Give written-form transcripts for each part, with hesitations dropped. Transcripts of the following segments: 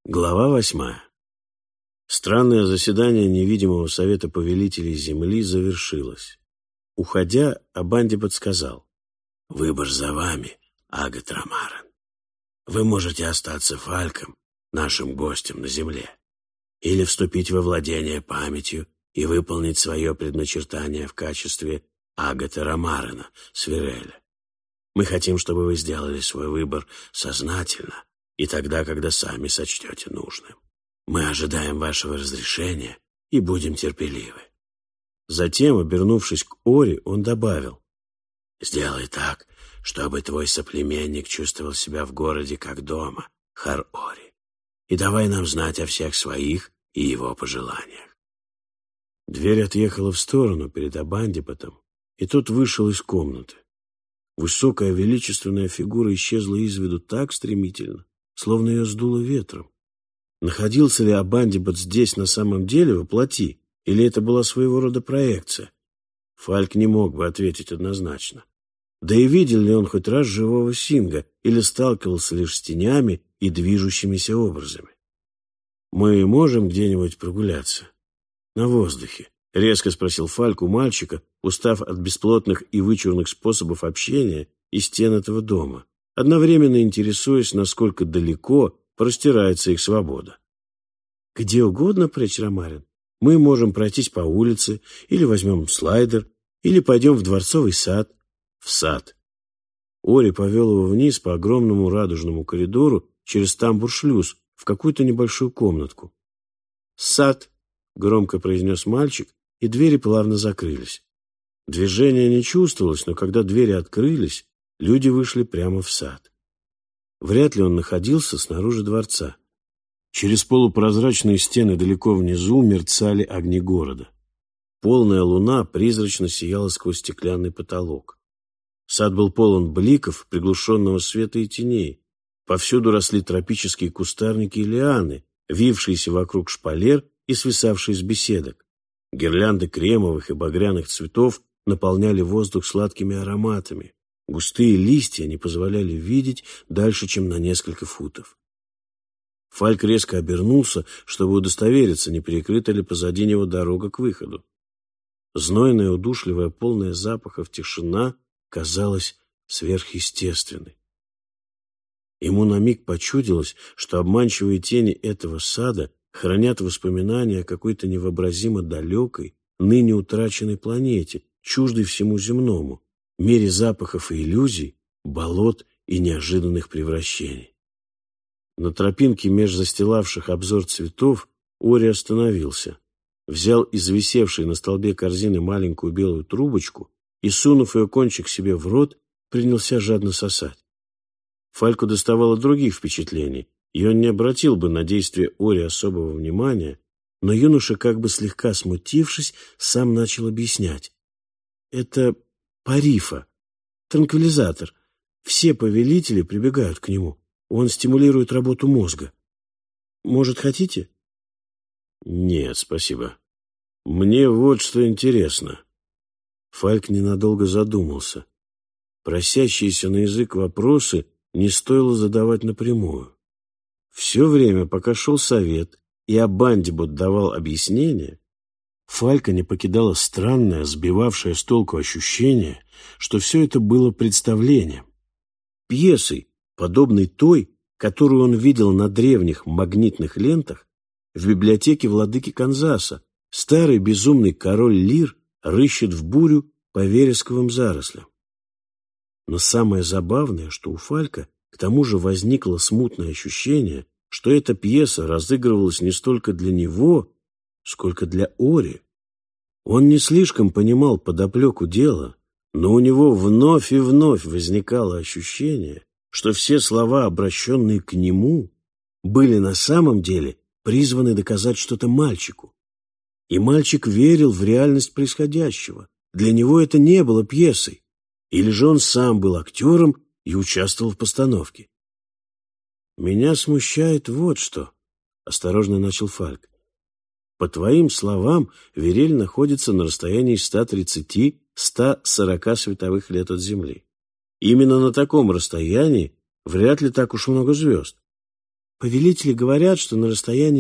Глава 8. Странное заседание невидимого совета повелителей Земли завершилось. Уходя, Абандибат сказал: «Выбор за вами, Агат Рамарен. Вы можете остаться Фальком, нашим гостем на Земле, или вступить во владение памятью и выполнить свое предначертание в качестве Агата Рамарена, Свиреля. Мы хотим, чтобы вы сделали свой выбор сознательно, и тогда, когда сами сочтете нужным. Мы ожидаем вашего разрешения и будем терпеливы». Затем, обернувшись к Ори, он добавил: «Сделай так, чтобы твой соплеменник чувствовал себя в городе как дома, Хар-Ори, и давай нам знать о всех своих и его пожеланиях». Дверь отъехала в сторону перед Абандибатом, и тот вышел из комнаты. Высокая величественная фигура исчезла из виду так стремительно, словно ее сдуло ветром. Находился ли Абандибат здесь на самом деле воплоти, или это была своего рода проекция? Фальк не мог бы ответить однозначно. Да и видел ли он хоть раз живого Синга, или сталкивался лишь с тенями и движущимися образами? «Мы можем где-нибудь прогуляться? На воздухе?» — резко спросил Фальк у мальчика, устав от бесплотных и вычурных способов общения и стен этого дома, одновременно интересуясь, насколько далеко простирается их свобода. «Где угодно, Преч Рамарен. Мы можем пройтись по улице, или возьмем слайдер, или пойдем в дворцовый сад». «В сад». Ори повел его вниз по огромному радужному коридору через тамбур-шлюз в какую-то небольшую комнатку. «Сад», — громко произнес мальчик, и двери плавно закрылись. Движения не чувствовалось, но когда двери открылись, люди вышли прямо в сад. Вряд ли он находился снаружи дворца. Через полупрозрачные стены далеко внизу мерцали огни города. Полная луна призрачно сияла сквозь стеклянный потолок. Сад был полон бликов, приглушенного света и теней. Повсюду росли тропические кустарники и лианы, вившиеся вокруг шпалер и свисавшие с беседок. Гирлянды кремовых и багряных цветов наполняли воздух сладкими ароматами. Густые листья не позволяли видеть дальше, чем на несколько футов. Фальк резко обернулся, чтобы удостовериться, не перекрыта ли позади него дорога к выходу. Знойная, удушливая, полная запахов тишина казалась сверхъестественной. Ему на миг почудилось, что обманчивые тени этого сада хранят воспоминания о какой-то невообразимо далекой, ныне утраченной планете, чуждой всему земному, мире запахов и иллюзий, болот и неожиданных превращений. На тропинке меж застилавших обзор цветов Ори остановился, взял из висевшей на столбе корзины маленькую белую трубочку и, сунув ее кончик себе в рот, принялся жадно сосать. Фальку доставало других впечатлений, и он не обратил бы на действия Ори особого внимания, но юноша, как бы слегка смутившись, сам начал объяснять. «Это парифа, транквилизатор. Все повелители прибегают к нему. Он стимулирует работу мозга. Может, хотите?» «Нет, спасибо. Мне вот что интересно». Фальк ненадолго задумался. Просящиеся на язык вопросы не стоило задавать напрямую. Все время, пока шел совет, и Абандибат давал объяснения, Фалька не покидало странное, сбивавшее с толку ощущение, что все это было представлением, пьесой, подобной той, которую он видел на древних магнитных лентах в библиотеке владыки Канзаса. Старый безумный король Лир рыщет в бурю по вересковым зарослям. Но самое забавное, что у Фалька к тому же возникло смутное ощущение, что эта пьеса разыгрывалась не столько для него, сколько для Ори. Он не слишком понимал подоплеку дела, но у него вновь и вновь возникало ощущение, что все слова, обращенные к нему, были на самом деле призваны доказать что-то мальчику. И мальчик верил в реальность происходящего. Для него это не было пьесой. Или же он сам был актером и участвовал в постановке. «Меня смущает вот что», — осторожно начал Фальк. «По твоим словам, Верель находится на расстоянии 130–140 световых лет от Земли. Именно на таком расстоянии вряд ли так уж много звезд. Повелители говорят, что на расстоянии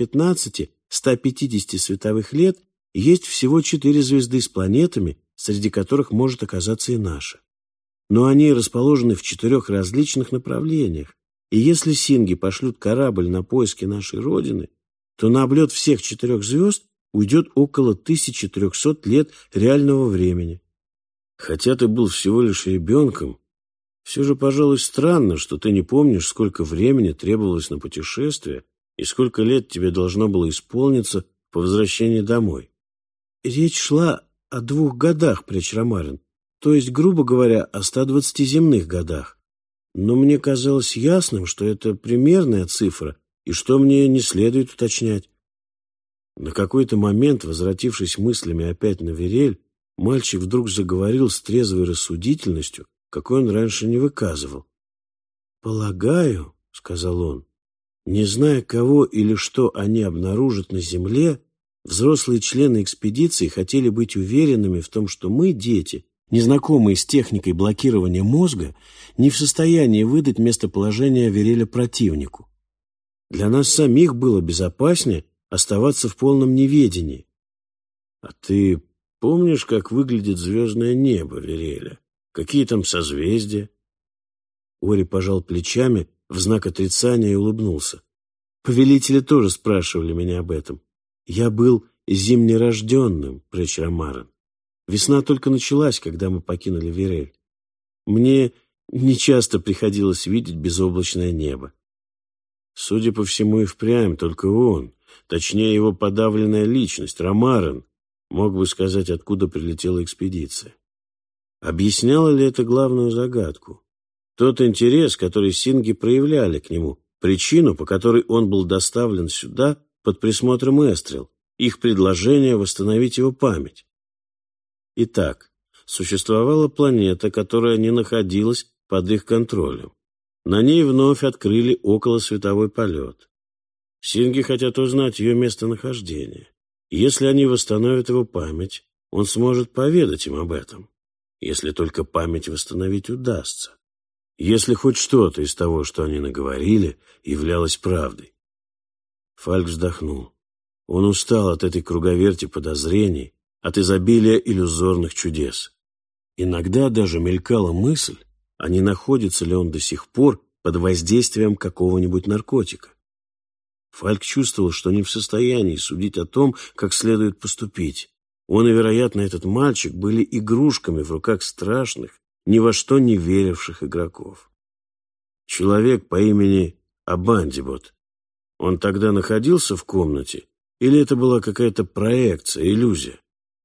115-150 световых лет есть всего 4 звезды с планетами, среди которых может оказаться и наша. Но они расположены в 4 различных направлениях, и если синги пошлют корабль на поиски нашей Родины, то на облет всех 4 звезд уйдет около 1300 лет реального времени. Хотя ты был всего лишь ребенком, все же, пожалуй, странно, что ты не помнишь, сколько времени требовалось на путешествие и сколько лет тебе должно было исполниться по возвращении домой. Речь шла о 2 годах, Пречрамарин, то есть, грубо говоря, о 120 земных годах. Но мне казалось ясным, что это примерная цифра, и что мне не следует уточнять. На какой-то момент, возвратившись мыслями опять на Верель, мальчик вдруг заговорил с трезвой рассудительностью, какой он раньше не выказывал. «Полагаю, — сказал он, — не зная, кого или что они обнаружат на земле, взрослые члены экспедиции хотели быть уверенными в том, что мы, дети, незнакомые с техникой блокирования мозга, не в состоянии выдать местоположение Вереля противнику. Для нас самих было безопаснее оставаться в полном неведении. А ты помнишь, как выглядит звездное небо Вереля? Какие там созвездия?» Ори пожал плечами в знак отрицания и улыбнулся. «Повелители тоже спрашивали меня об этом. Я был зимнерожденным, Пречрамарин. Весна только началась, когда мы покинули Верель. Мне нечасто приходилось видеть безоблачное небо. Судя по всему, и впрямь только он, точнее его подавленная личность, Ромарен, мог бы сказать, откуда прилетела экспедиция. Объясняло ли это главную загадку? Тот интерес, который синги проявляли к нему, причину, по которой он был доставлен сюда под присмотром Эстрел, их предложение восстановить его память. Итак, существовала планета, которая не находилась под их контролем. На ней вновь открыли околосветовой полет. Синги хотят узнать ее местонахождение. Если они восстановят его память, он сможет поведать им об этом. Если только память восстановить удастся. Если хоть что-то из того, что они наговорили, являлось правдой. Фальк вздохнул. Он устал от этой круговерти подозрений, от изобилия иллюзорных чудес. Иногда даже мелькала мысль, а не находится ли он до сих пор под воздействием какого-нибудь наркотика. Фальк чувствовал, что не в состоянии судить о том, как следует поступить. Он и, вероятно, этот мальчик были игрушками в руках страшных, ни во что не веривших игроков. Человек по имени Абандибот, он тогда находился в комнате, или это была какая-то проекция, иллюзия?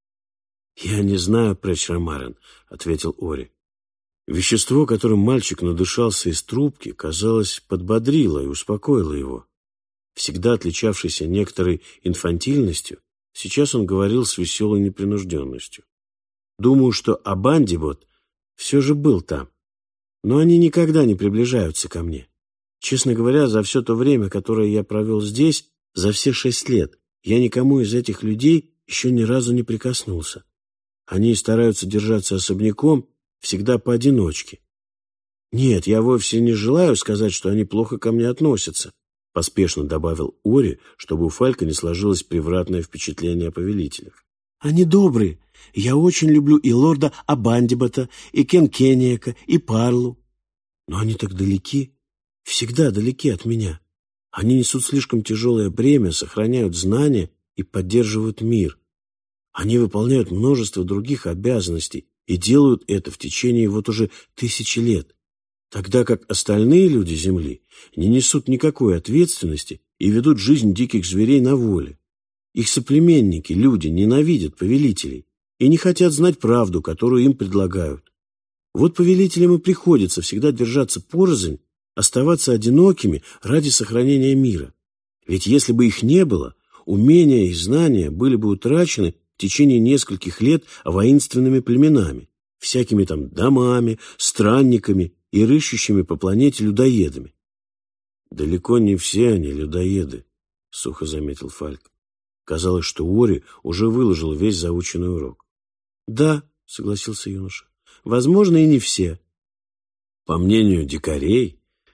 «Я не знаю, Пречрамарин», — ответил Ори. Вещество, которым мальчик надышался из трубки, казалось, подбодрило и успокоило его. Всегда отличавшийся некоторой инфантильностью, сейчас он говорил с веселой непринужденностью. Думаю, что Абандибот все же был там, но они никогда не приближаются ко мне. Честно говоря, за все то время, которое я провел здесь, за все 6 лет, я никому из этих людей еще ни разу не прикоснулся. Они стараются держаться особняком, всегда поодиночке. Нет, я вовсе не желаю сказать, что они плохо ко мне относятся, поспешно добавил Ори, чтобы у Фалька не сложилось превратное впечатление о повелителях. Они добрые. Я очень люблю и лорда Абандибота, и Кенкениека, и Парлу. Но они так далеки, всегда далеки от меня. Они несут слишком тяжелое бремя, сохраняют знания и поддерживают мир. Они выполняют множество других обязанностей и делают это в течение вот уже 1000 лет, тогда как остальные люди Земли не несут никакой ответственности и ведут жизнь диких зверей на воле. Их соплеменники, люди, ненавидят повелителей и не хотят знать правду, которую им предлагают. Вот повелителям и приходится всегда держаться порознь, оставаться одинокими ради сохранения мира. Ведь если бы их не было, умения и знания были бы утрачены в течение нескольких лет воинственными племенами, всякими там домами, странниками и рыщущими по планете людоедами. «Далеко не все они людоеды», — сухо заметил Фальк. Казалось, что Ори уже выложил весь заученный урок. «Да», — согласился юноша, — «возможно, и не все». По мнению дикарей,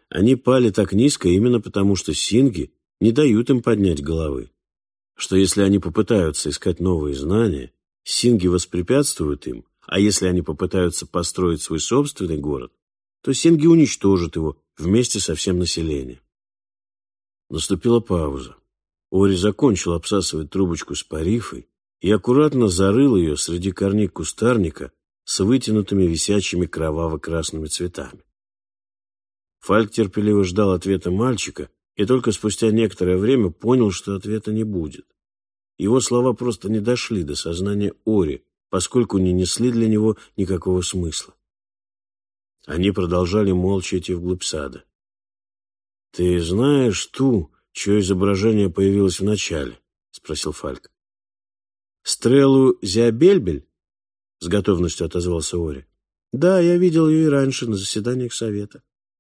они пали так низко именно потому, что синги не дают им поднять головы. Что если они попытаются искать новые знания, синги воспрепятствуют им, а если они попытаются построить свой собственный город, то синги уничтожат его вместе со всем населением. Наступила пауза. Ори закончил обсасывать трубочку с парифой и аккуратно зарыл ее среди корней кустарника с вытянутыми висячими кроваво-красными цветами. Фальк терпеливо ждал ответа мальчика и только спустя некоторое время понял, что ответа не будет. Его слова просто не дошли до сознания Ори, поскольку не несли для него никакого смысла. Они продолжали молча идти вглубь сада. «Ты знаешь ту, чье изображение появилось в начале?» — спросил Фальк. «Стрелу Зиабельбель?» — с готовностью отозвался Ори. «Да, я видел ее и раньше на заседаниях совета».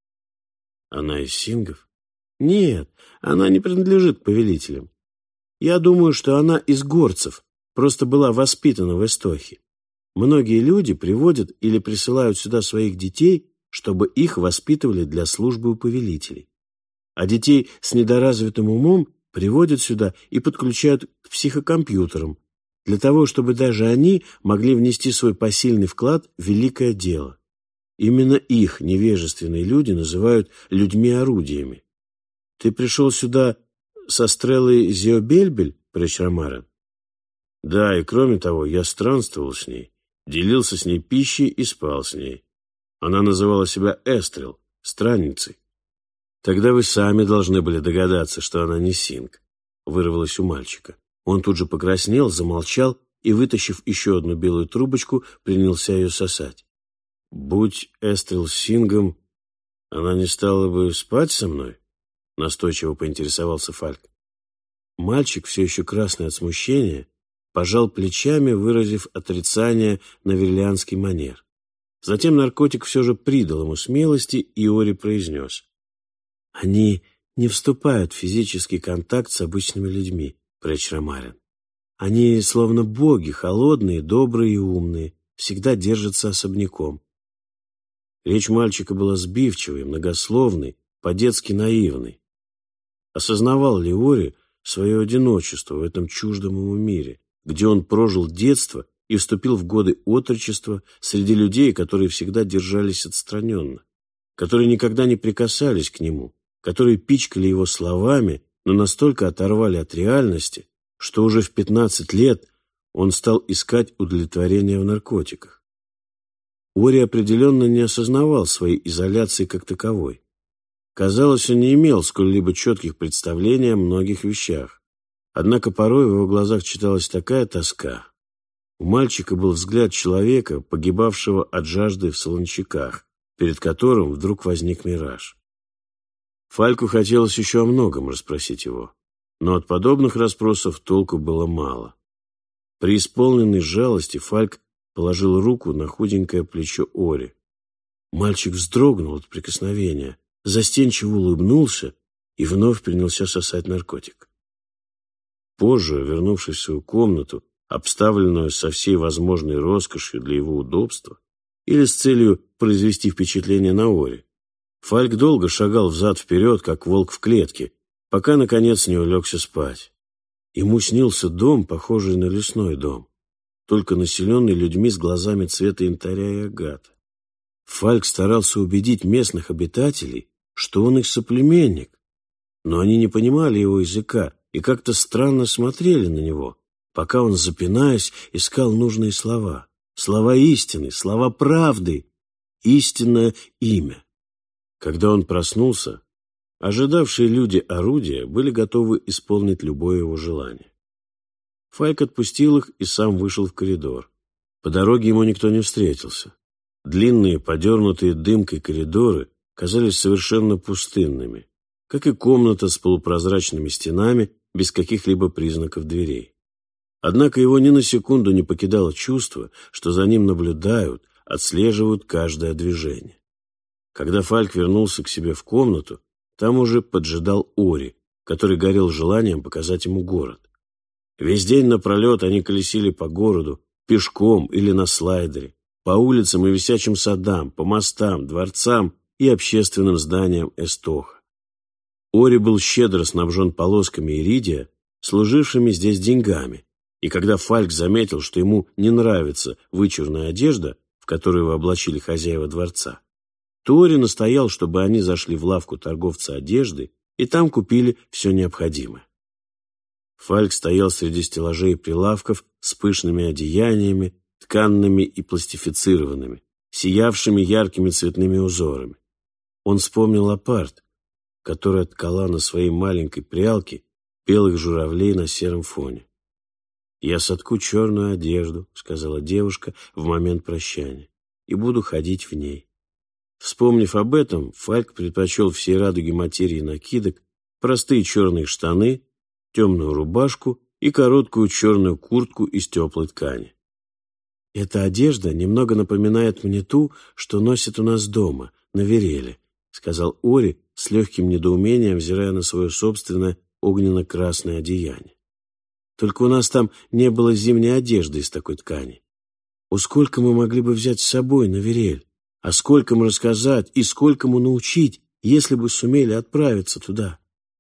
«Она из сингов?» «Нет, она не принадлежит к повелителям. Я думаю, что она из горцев, просто была воспитана в Эстохе. Многие люди приводят или присылают сюда своих детей, чтобы их воспитывали для службы у повелителей. А детей с недоразвитым умом приводят сюда и подключают к психокомпьютерам, для того, чтобы даже они могли внести свой посильный вклад в великое дело. Именно их невежественные люди называют людьми-орудиями. Ты пришел сюда со стрелой Зиобельбель, Пречрамарен? Да, и кроме того, я странствовал с ней, делился с ней пищей и спал с ней. Она называла себя Эстрел, странницей. Тогда вы сами должны были догадаться, что она не синг, вырвалось у мальчика. Он тут же покраснел, замолчал и, вытащив еще одну белую трубочку, принялся ее сосать. «Будь Эстрел сингом, она не стала бы спать со мной?» — настойчиво поинтересовался Фальк. Мальчик, все еще красный от смущения, пожал плечами, выразив отрицание на верлианский манер. Затем наркотик все же придал ему смелости, и Ори произнес: «Они не вступают в физический контакт с обычными людьми, Пречрамарен. Они словно боги, холодные, добрые и умные, всегда держатся особняком». Речь мальчика была сбивчивой, многословной, по-детски наивной. Осознавал ли Ори свое одиночество в этом чуждом ему мире, где он прожил детство и вступил в годы отрочества среди людей, которые всегда держались отстраненно, которые никогда не прикасались к нему, которые пичкали его словами, но настолько оторвали от реальности, что уже в 15 лет он стал искать удовлетворения в наркотиках. Ори определенно не осознавал своей изоляции как таковой. Казалось, он не имел сколь-либо четких представлений о многих вещах. Однако порой в его глазах читалась такая тоска. У мальчика был взгляд человека, погибавшего от жажды в солончаках, перед которым вдруг возник мираж. Фальку хотелось еще о многом расспросить его, но от подобных расспросов толку было мало. Преисполненный жалости Фальк положил руку на худенькое плечо Ори. Мальчик вздрогнул от прикосновения, застенчиво улыбнулся и вновь принялся сосать наркотик. Позже, вернувшись в свою комнату, обставленную со всей возможной роскошью для его удобства или с целью произвести впечатление на Ори, Фальк долго шагал взад-вперед, как волк в клетке, пока, наконец, не улегся спать. Ему снился дом, похожий на лесной дом, только населенный людьми с глазами цвета янтаря и агата. Фальк старался убедить местных обитателей, что он их соплеменник, но они не понимали его языка и как-то странно смотрели на него, пока он, запинаясь, искал нужные слова. Слова истины, слова правды, истинное имя. Когда он проснулся, ожидавшие люди орудия были готовы исполнить любое его желание. Фальк отпустил их и сам вышел в коридор. По дороге ему никто не встретился. Длинные, подернутые дымкой коридоры казались совершенно пустынными, как и комната с полупрозрачными стенами без каких-либо признаков дверей. Однако его ни на секунду не покидало чувство, что за ним наблюдают, отслеживают каждое движение. Когда Фальк вернулся к себе в комнату, там уже поджидал Ори, который горел желанием показать ему город. Весь день напролет они колесили по городу, пешком или на слайдере, по улицам и висячим садам, по мостам, дворцам и общественным зданиям Эстоха. Ори был щедро снабжен полосками иридия, служившими здесь деньгами, и когда Фальк заметил, что ему не нравится вычурная одежда, в которую его облачили хозяева дворца, то Ори настоял, чтобы они зашли в лавку торговца одежды и там купили все необходимое. Фальк стоял среди стеллажей и прилавков с пышными одеяниями, тканными и пластифицированными, сиявшими яркими цветными узорами. Он вспомнил Апарт, которая ткала на своей маленькой прялке белых журавлей на сером фоне. «Я сотку черную одежду», — сказала девушка в момент прощания, — «и буду ходить в ней». Вспомнив об этом, Фальк предпочел всей радуге материи накидок простые черные штаны, темную рубашку и короткую черную куртку из теплой ткани. «Эта одежда немного напоминает мне ту, что носят у нас дома, на Вереле», — сказал Ори с легким недоумением, взирая на свое собственное огненно-красное одеяние. «Только у нас там не было зимней одежды из такой ткани. О, сколько мы могли бы взять с собой на Верель, а сколькому рассказать и сколькому научить, если бы сумели отправиться туда».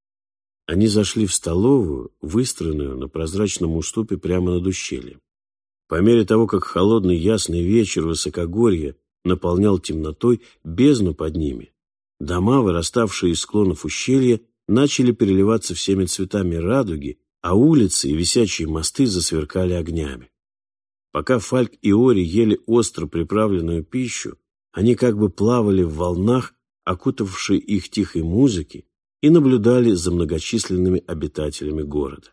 Они зашли в столовую, выстроенную на прозрачном уступе прямо над ущельем. По мере того, как холодный ясный вечер высокогорья наполнял темнотой бездну под ними, дома, выраставшие из склонов ущелья, начали переливаться всеми цветами радуги, а улицы и висячие мосты засверкали огнями. Пока Фальк и Ори ели остро приправленную пищу, они как бы плавали в волнах, окутавшей их тихой музыки, и наблюдали за многочисленными обитателями города.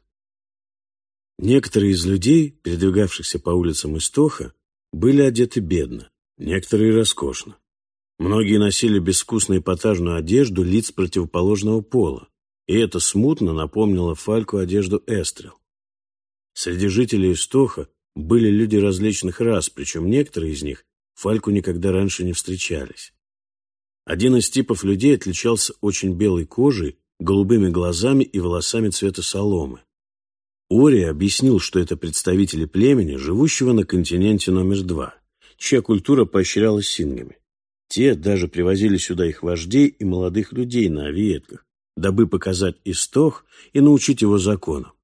Некоторые из людей, передвигавшихся по улицам Эстоха, были одеты бедно, некоторые роскошно. Многие носили безвкусную эпатажную одежду лиц противоположного пола, и это смутно напомнило Фальку одежду Эстрел. Среди жителей Эстоха были люди различных рас, причем некоторые из них Фальку никогда раньше не встречались. Один из типов людей отличался очень белой кожей, голубыми глазами и волосами цвета соломы. Ори объяснил, что это представители племени, живущего на континенте номер 2, чья культура поощрялась сингами. Те даже привозили сюда их вождей и молодых людей на авиетках, дабы показать Истох и научить его законам.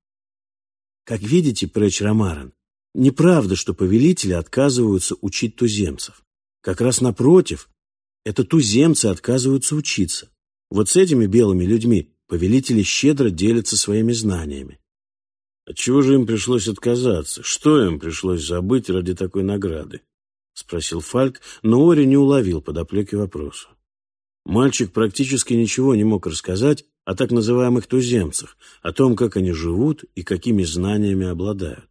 Как видите, Прэч Ромарен, неправда, что повелители отказываются учить туземцев. Как раз напротив, это туземцы отказываются учиться. Вот с этими белыми людьми повелители щедро делятся своими знаниями. «Отчего же им пришлось отказаться? Что им пришлось забыть ради такой награды?» — спросил Фальк, но Ори не уловил подоплеки вопроса. Мальчик практически ничего не мог рассказать о так называемых туземцах, о том, как они живут и какими знаниями обладают.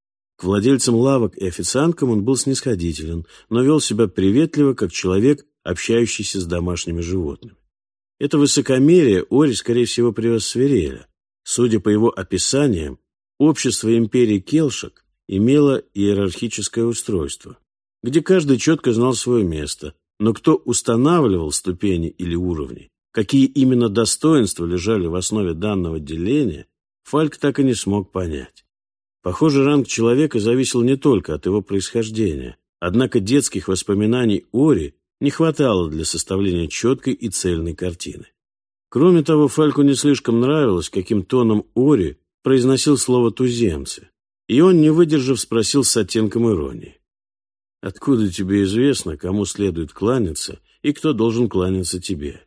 К владельцам лавок и официанткам он был снисходителен, но вел себя приветливо, как человек, общающийся с домашними животными. Это высокомерие Ори, скорее всего, привез с Вереля. Судя по его описаниям, общество империи Келшак имело иерархическое устройство, где каждый четко знал свое место, но кто устанавливал ступени или уровни, какие именно достоинства лежали в основе данного деления, Фальк так и не смог понять. Похоже, ранг человека зависел не только от его происхождения, однако детских воспоминаний Ори не хватало для составления четкой и цельной картины. Кроме того, Фальку не слишком нравилось, каким тоном Ори произносил слово «туземцы», и он, не выдержав, спросил с оттенком иронии: «Откуда тебе известно, кому следует кланяться и кто должен кланяться тебе?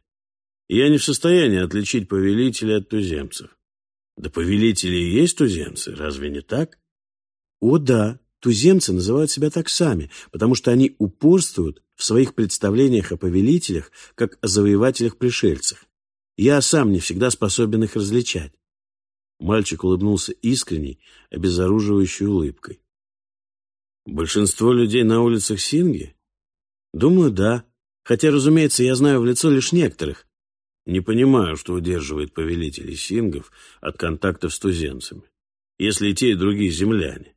Я не в состоянии отличить повелителей от туземцев». «Да повелители и есть туземцы, разве не так?» «О да, туземцы называют себя так сами, потому что они упорствуют в своих представлениях о повелителях, как о завоевателях-пришельцах. Я сам не всегда способен их различать». Мальчик улыбнулся искренней, обезоруживающей улыбкой. «Большинство людей на улицах Синги?» «Думаю, да. Хотя, разумеется, я знаю в лицо лишь некоторых. Не понимаю, что удерживает повелителей сингов от контактов с туземцами, если и те, и другие земляне».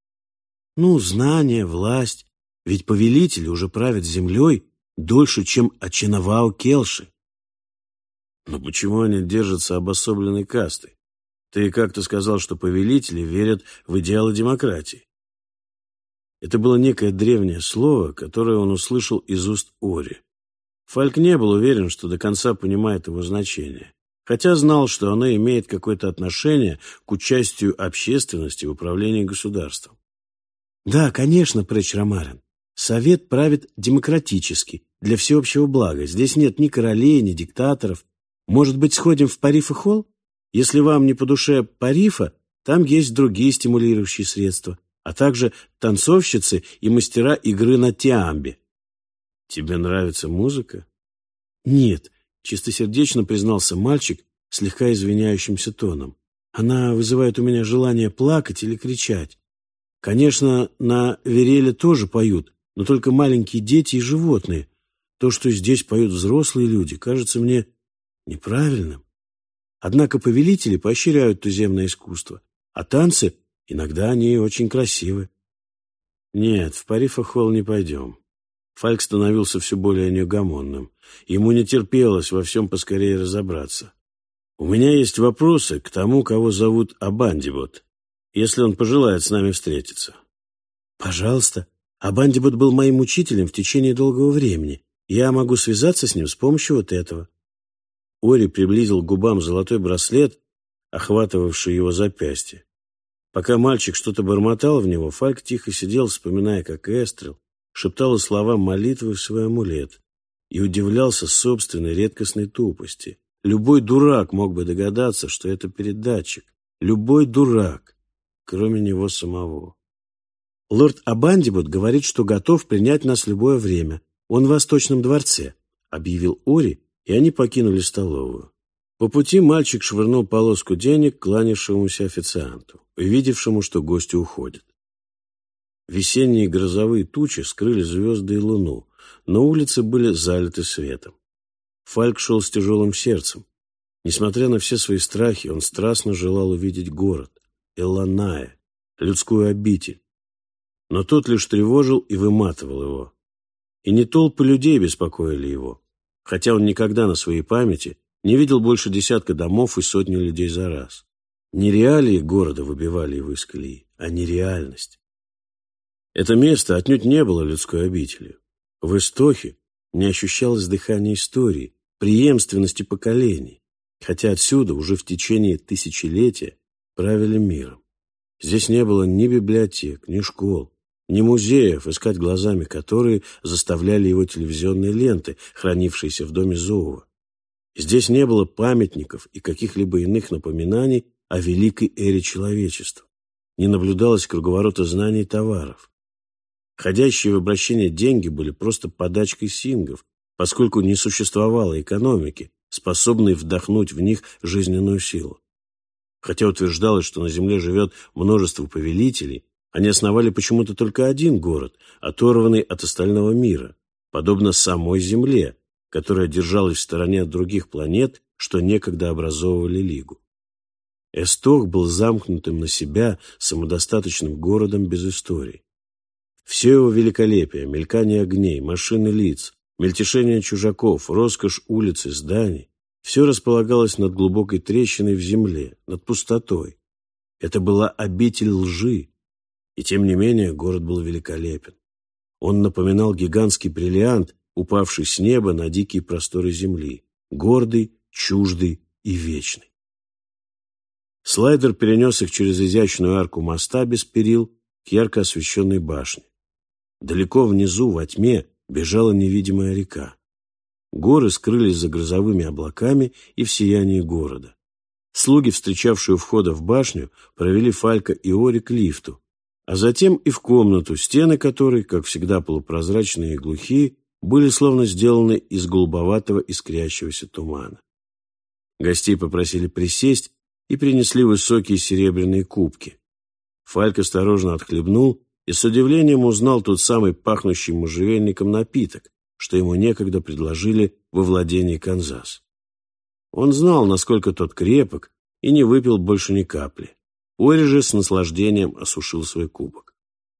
«Ну, знание, власть. Ведь повелители уже правят землей дольше, чем Ачинавао Келши». «Но почему они держатся обособленной кастой? Ты как-то сказал, что повелители верят в идеалы демократии». Это было некое древнее слово, которое он услышал из уст Ори. Фальк не был уверен, что до конца понимает его значение, хотя знал, что оно имеет какое-то отношение к участию общественности в управлении государством. «Да, конечно, Прэч Ромарин. Совет правит демократически, для всеобщего блага. Здесь нет ни королей, ни диктаторов. Может быть, сходим в Парифа-холл? Если вам не по душе Парифа, там есть другие стимулирующие средства, а также танцовщицы и мастера игры на тиамбе». «Тебе нравится музыка?» «Нет», — чистосердечно признался мальчик слегка извиняющимся тоном. «Она вызывает у меня желание плакать или кричать. Конечно, на вереле тоже поют, но только маленькие дети и животные. То, что здесь поют взрослые люди, кажется мне неправильным. Однако повелители поощряют туземное искусство, а танцы иногда они очень красивы». «Нет, в Парифа-холл не пойдем». Фальк становился все более неугомонным. Ему не терпелось во всем поскорее разобраться. «У меня есть вопросы к тому, кого зовут Абандибот, если он пожелает с нами встретиться». «Пожалуйста. Абандибот был моим учителем в течение долгого времени. Я могу связаться с ним с помощью вот этого». Ори приблизил к губам золотой браслет, охватывавший его запястье. Пока мальчик что-то бормотал в него, Фальк тихо сидел, вспоминая, как Эстрел шептала слова молитвы в свой амулет и удивлялся собственной редкостной тупости. Любой дурак мог бы догадаться, что это передатчик. Любой дурак, кроме него самого. «Лорд Абандибот говорит, что готов принять нас в любое время. Он в Восточном дворце», — объявил Ори, и они покинули столовую. По пути мальчик швырнул полоску денег кланявшемуся официанту, увидевшему, что гости уходят. Весенние грозовые тучи скрыли звезды и луну, но улицы были залиты светом. Фальк шел с тяжелым сердцем. Несмотря на все свои страхи, он страстно желал увидеть город, Элланая, людскую обитель. Но тот лишь тревожил и выматывал его. И не толпы людей беспокоили его, хотя он никогда на своей памяти не видел больше десятка домов и сотни людей за раз. Не реалии города выбивали его из колеи, а нереальность. Это место отнюдь не было людской обителью. В Эстохе не ощущалось дыхания истории, преемственности поколений, хотя отсюда уже в течение тысячелетия правили миром. Здесь не было ни библиотек, ни школ, ни музеев, искать глазами которые заставляли его телевизионные ленты, хранившиеся в доме Зоува. Здесь не было памятников и каких-либо иных напоминаний о великой эре человечества. Не наблюдалось круговорота знаний и товаров. Входящие в обращение деньги были просто подачкой сингов, поскольку не существовало экономики, способной вдохнуть в них жизненную силу. Хотя утверждалось, что на земле живет множество повелителей, они основали почему-то только один город, оторванный от остального мира, подобно самой Земле, которая держалась в стороне от других планет, что некогда образовывали Лигу. Эстох был замкнутым на себя самодостаточным городом без истории. Все его великолепие, мелькание огней, машины лиц, мельтешение чужаков, роскошь улиц и зданий — все располагалось над глубокой трещиной в земле, над пустотой. Это была обитель лжи, и тем не менее город был великолепен. Он напоминал гигантский бриллиант, упавший с неба на дикие просторы земли, гордый, чуждый и вечный. Слайдер перенес их через изящную арку моста без перил к ярко освещенной башне. Далеко внизу, во тьме, бежала невидимая река. Горы скрылись за грозовыми облаками и в сиянии города. Слуги, встречавшие у входа в башню, провели Фалька и Ори к лифту, а затем и в комнату, стены которой, как всегда полупрозрачные и глухие, были словно сделаны из голубоватого искрящегося тумана. Гостей попросили присесть и принесли высокие серебряные кубки. Фальк осторожно отхлебнул и с удивлением узнал тот самый пахнущий можжевельником напиток, что ему некогда предложили во владении Канзас. Он знал, насколько тот крепок, и не выпил больше ни капли. Ори же с наслаждением осушил свой кубок.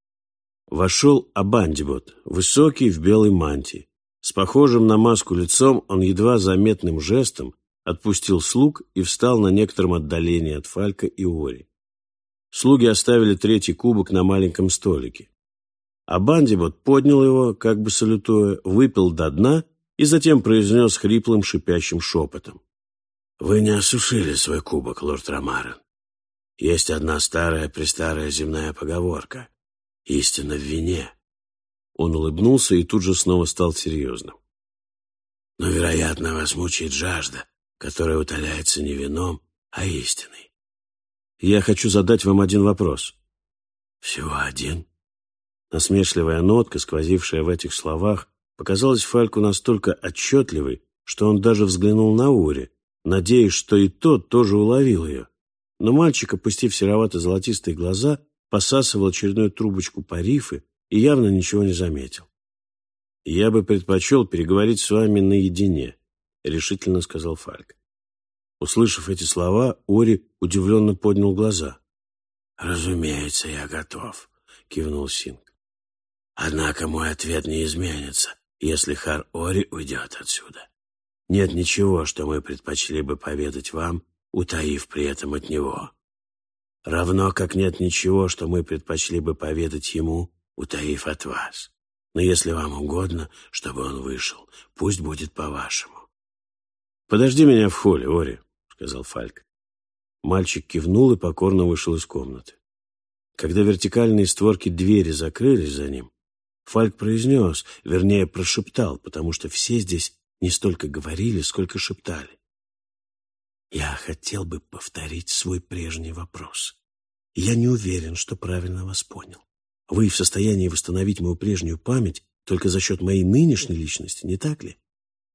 Вошел Абандибот, высокий в белой мантии. С похожим на маску лицом он едва заметным жестом отпустил слуг и встал на некотором отдалении от Фалька и Ори. Слуги оставили третий кубок на маленьком столике. Абандибот поднял его, как бы салютуя, выпил до дна и и затем произнес хриплым шипящим шепотом. «Вы не осушили свой кубок, лорд Ромарен. Есть одна старая-престарая земная поговорка. Истина в вине». Он улыбнулся и тут же снова стал серьезным. «Но, вероятно, вас мучает жажда, которая утоляется не вином, а истиной. Я хочу задать вам один вопрос». «Всего один?» Насмешливая нотка, сквозившая в этих словах, показалась Фальку настолько отчетливой, что он даже взглянул на Ори, надеясь, что и тот тоже уловил ее. Но мальчик, опустив серовато-золотистые глаза, посасывал очередную трубочку парифы и явно ничего не заметил. «Я бы предпочел переговорить с вами наедине», — решительно сказал Фальк. Услышав эти слова, Ори удивленно поднял глаза. «Разумеется, я готов», — кивнул Синг. «Однако мой ответ не изменится, если Хар Ори уйдет отсюда. Нет ничего, что мы предпочли бы поведать вам, утаив при этом от него. Равно как нет ничего, что мы предпочли бы поведать ему, утаив от вас. Но если вам угодно, чтобы он вышел, пусть будет по-вашему». «Подожди меня в холле, Ори», — сказал Фальк. Мальчик кивнул и покорно вышел из комнаты. Когда вертикальные створки двери закрылись за ним, Фальк произнес, вернее, прошептал, потому что все здесь не столько говорили, сколько шептали. «Я хотел бы повторить свой прежний вопрос. Я не уверен, что правильно вас понял. Вы в состоянии восстановить мою прежнюю память только за счет моей нынешней личности, не так ли?»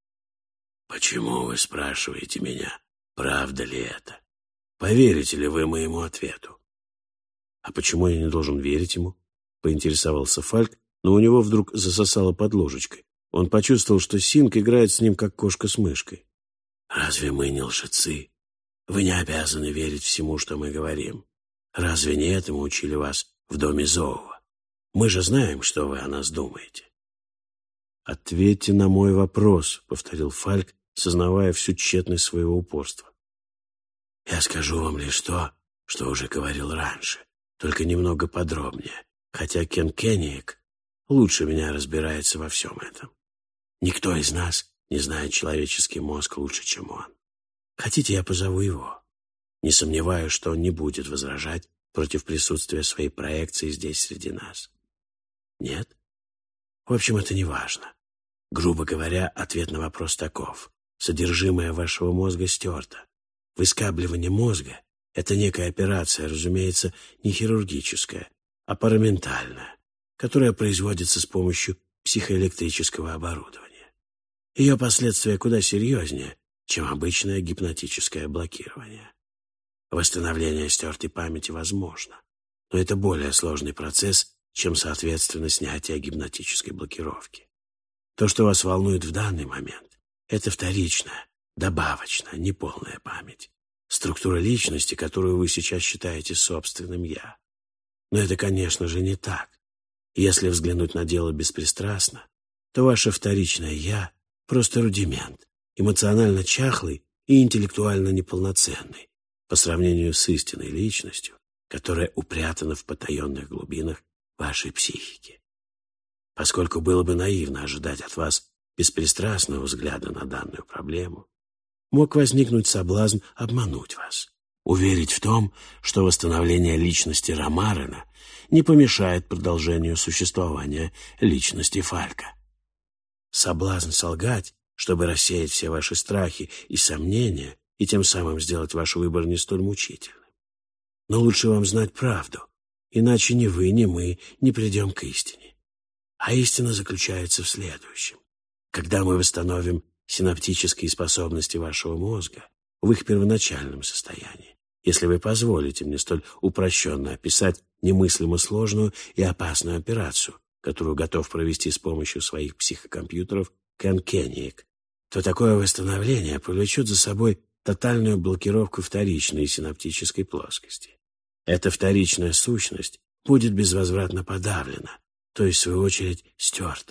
«Почему вы спрашиваете меня, правда ли это? Поверите ли вы моему ответу?» «А почему я не должен верить ему?» — поинтересовался Фальк, но у него вдруг засосало под ложечкой. Он почувствовал, что Синг играет с ним, как кошка с мышкой. «Разве мы не лжецы? Вы не обязаны верить всему, что мы говорим. Разве не этому учили вас в доме Зоува? Мы же знаем, что вы о нас думаете». «Ответьте на мой вопрос», — повторил Фальк, сознавая всю тщетность своего упорства. «Я скажу вам лишь то, что уже говорил раньше, только немного подробнее, хотя Кен Кенниек лучше меня разбирается во всем этом. Никто из нас не знает человеческий мозг лучше, чем он. Хотите, я позову его? Не сомневаюсь, что он не будет возражать против присутствия своей проекции здесь среди нас. Нет? В общем, это не важно. Грубо говоря, ответ на вопрос таков. Содержимое вашего мозга стерто. Выскабливание мозга — это некая операция, разумеется, не хирургическая, а параментальная, которая производится с помощью психоэлектрического оборудования. Ее последствия куда серьезнее, чем обычное гипнотическое блокирование. Восстановление стертой памяти возможно, но это более сложный процесс, чем, соответственно, снятие гипнотической блокировки. То, что вас волнует в данный момент, это вторичная, добавочная, неполная память, структура личности, которую вы сейчас считаете собственным «я». Но это, конечно же, не так. Если взглянуть на дело беспристрастно, то ваше вторичное «я» — просто рудимент, эмоционально чахлый и интеллектуально неполноценный по сравнению с истинной личностью, которая упрятана в потаенных глубинах вашей психики. Поскольку было бы наивно ожидать от вас беспристрастного взгляда на данную проблему, мог возникнуть соблазн обмануть вас, уверить в том, что восстановление личности Ромарена не помешает продолжению существования личности Фалька. Соблазн солгать, чтобы рассеять все ваши страхи и сомнения и тем самым сделать ваш выбор не столь мучительным. Но лучше вам знать правду, иначе ни вы, ни мы не придем к истине. А истина заключается в следующем. Когда мы восстановим синаптические способности вашего мозга в их первоначальном состоянии, если вы позволите мне столь упрощенно описать немыслимо сложную и опасную операцию, которую готов провести с помощью своих психокомпьютеров Кен Кенниек, то такое восстановление повлечет за собой тотальную блокировку вторичной синаптической плоскости. Эта вторичная сущность будет безвозвратно подавлена, то есть, в свою очередь, стерта.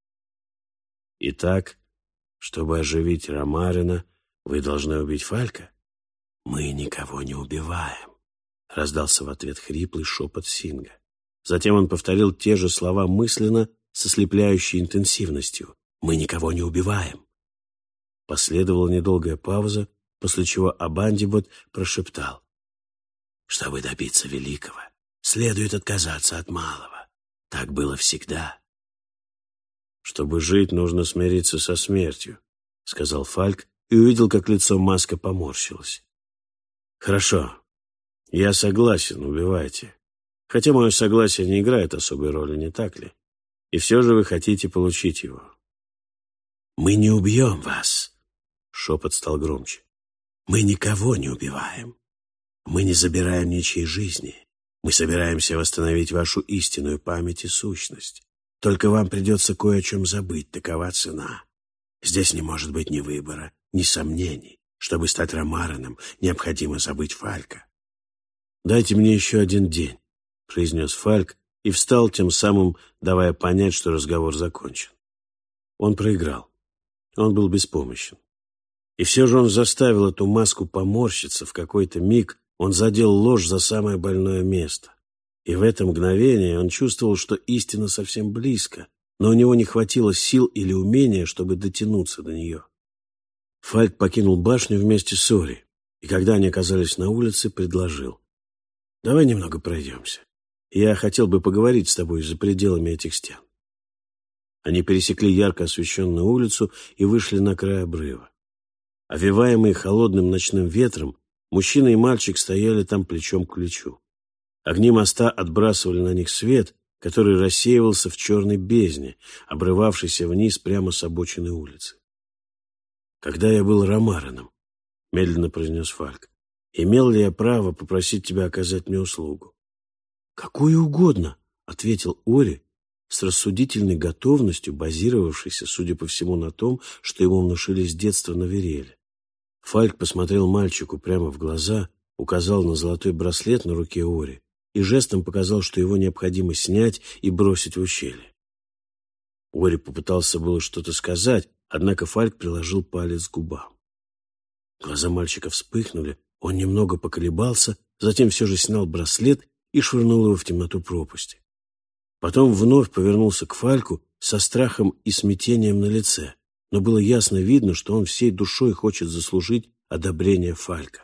Итак, чтобы оживить Ромарена, вы должны убить Фалька? Мы никого не убиваем, раздался в ответ хриплый шепот Синга. Затем он повторил те же слова мысленно с ослепляющей интенсивностью, Мы никого не убиваем». Последовала недолгая пауза, после чего Абандибот прошептал: «Чтобы добиться великого, следует отказаться от малого. Так было всегда». «Чтобы жить, нужно смириться со смертью», — сказал Фальк и увидел, как лицо Маска поморщилось. «Хорошо, я согласен, убивайте. Хотя мое согласие не играет особой роли, не так ли? И все же вы хотите получить его». «Мы не убьем вас», — шепот стал громче. «Мы никого не убиваем. Мы не забираем ничьей жизни. Мы собираемся восстановить вашу истинную память и сущность. Только вам придется кое о чем забыть, такова цена. Здесь не может быть ни выбора, ни сомнений. Чтобы стать Ромараном, необходимо забыть Фалька». «Дайте мне еще один день», — произнес Фальк и встал, тем самым давая понять, что разговор закончен. Он проиграл. Он был беспомощен. И все же он заставил эту маску поморщиться. В какой-то миг он задел ложь за самое больное место. И в это мгновение он чувствовал, что истина совсем близко, но у него не хватило сил или умения, чтобы дотянуться до нее. Фальк покинул башню вместе с Ори, и когда они оказались на улице, предложил: «Давай немного пройдемся. Я хотел бы поговорить с тобой за пределами этих стен». Они пересекли ярко освещенную улицу и вышли на край обрыва. Овеваемые холодным ночным ветром, мужчина и мальчик стояли там плечом к плечу. Огни моста отбрасывали на них свет, который рассеивался в черной бездне, обрывавшейся вниз прямо с обочины улицы. «Когда я был Ромараном», — медленно произнес Фальк, — «имел ли я право попросить тебя оказать мне услугу?» «Какую угодно», — ответил Ори, с рассудительной готовностью, базировавшейся, судя по всему, на том, что ему внушили с детства на Вереле. Фальк посмотрел мальчику прямо в глаза, указал на золотой браслет на руке Ори и жестом показал, что его необходимо снять и бросить в ущелье. Ори попытался было что-то сказать, однако Фальк приложил палец к губам. Глаза мальчика вспыхнули, он немного поколебался, затем все же снял браслет и швырнул его в темноту пропасти. Потом вновь повернулся к Фальку со страхом и смятением на лице, но было ясно видно, что он всей душой хочет заслужить одобрение Фалька.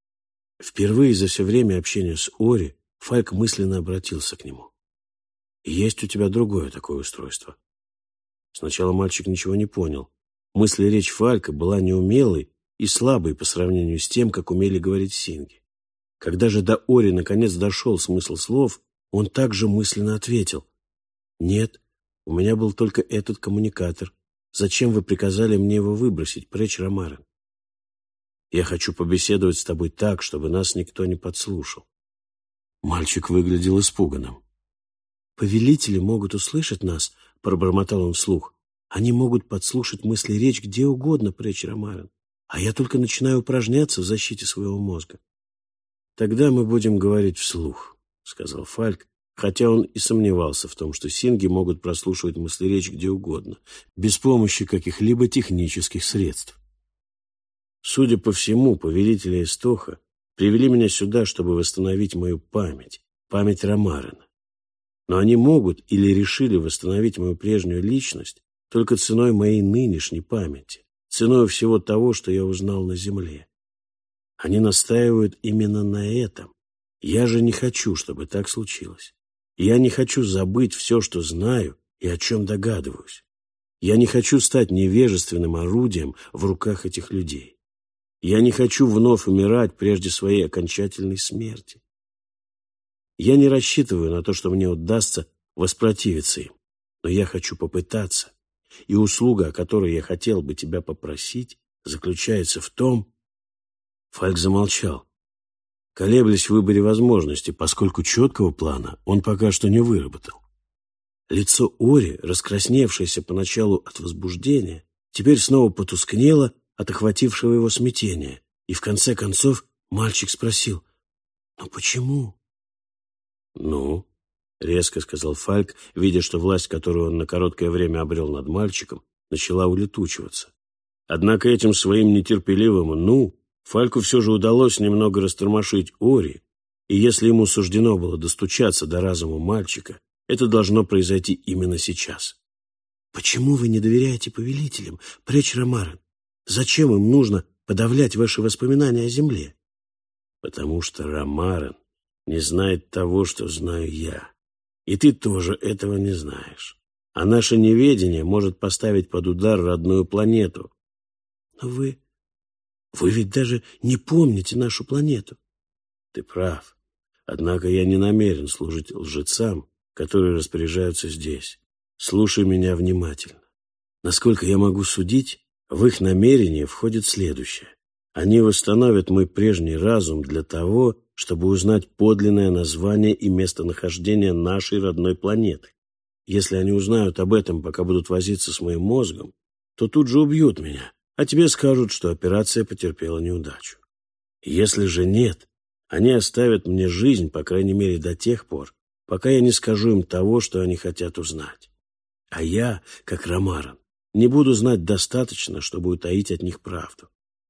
Впервые за все время общения с Ори Фальк мысленно обратился к нему. «Есть у тебя другое такое устройство». Сначала мальчик ничего не понял. Мысль и речь Фалька была неумелой и слабой по сравнению с тем, как умели говорить синги. Когда же до Ори наконец дошел смысл слов, он также мысленно ответил: «Нет, у меня был только этот коммуникатор. Зачем вы приказали мне его выбросить прочь, Ромарен? Я хочу побеседовать с тобой так, чтобы нас никто не подслушал». Мальчик выглядел испуганным. «Повелители могут услышать нас», — пробормотал он вслух. «Они могут подслушать мысли и речь где угодно, прочь, Ромарен. А я только начинаю упражняться в защите своего мозга». «Тогда мы будем говорить вслух», — сказал Фальк, хотя он и сомневался в том, что синги могут прослушивать мысли и речь где угодно, без помощи каких-либо технических средств. «Судя по всему, повелители Эстоха привели меня сюда, чтобы восстановить мою память, память Ромарена. Но они могут или решили восстановить мою прежнюю личность только ценой моей нынешней памяти, ценой всего того, что я узнал на земле. Они настаивают именно на этом. Я же не хочу, чтобы так случилось. Я не хочу забыть все, что знаю и о чем догадываюсь. Я не хочу стать невежественным орудием в руках этих людей. Я не хочу вновь умирать прежде своей окончательной смерти. Я не рассчитываю на то, что мне удастся воспротивиться им, но я хочу попытаться, и услуга, о которой я хотел бы тебя попросить, заключается в том...» Фальк замолчал, колеблясь в выборе возможностей, поскольку четкого плана он пока что не выработал. Лицо Ори, раскрасневшееся поначалу от возбуждения, теперь снова потускнело от охватившего его смятения, и в конце концов мальчик спросил: «Ну почему?» «Ну?» — резко сказал Фальк, видя, что власть, которую он на короткое время обрел над мальчиком, начала улетучиваться. Однако этим своим нетерпеливым «ну» Фальку все же удалось немного растормошить Ори, и если ему суждено было достучаться до разума мальчика, это должно произойти именно сейчас. Почему вы не доверяете повелителям, Преч Ромарен? Зачем им нужно подавлять ваши воспоминания о земле? Потому что Ромарен не знает того, что знаю я. И ты тоже этого не знаешь. А наше неведение может поставить под удар родную планету. Но вы ведь даже не помните нашу планету. Ты прав. Однако я не намерен служить лжецам, которые распоряжаются здесь. Слушай меня внимательно. Насколько я могу судить, в их намерение входит следующее. Они восстановят мой прежний разум для того, чтобы узнать подлинное название и местонахождение нашей родной планеты. Если они узнают об этом, пока будут возиться с моим мозгом, то тут же убьют меня, а тебе скажут, что операция потерпела неудачу. Если же нет, они оставят мне жизнь, по крайней мере, до тех пор, пока я не скажу им того, что они хотят узнать. А я, как Ромарен, не буду знать достаточно, чтобы утаить от них правду.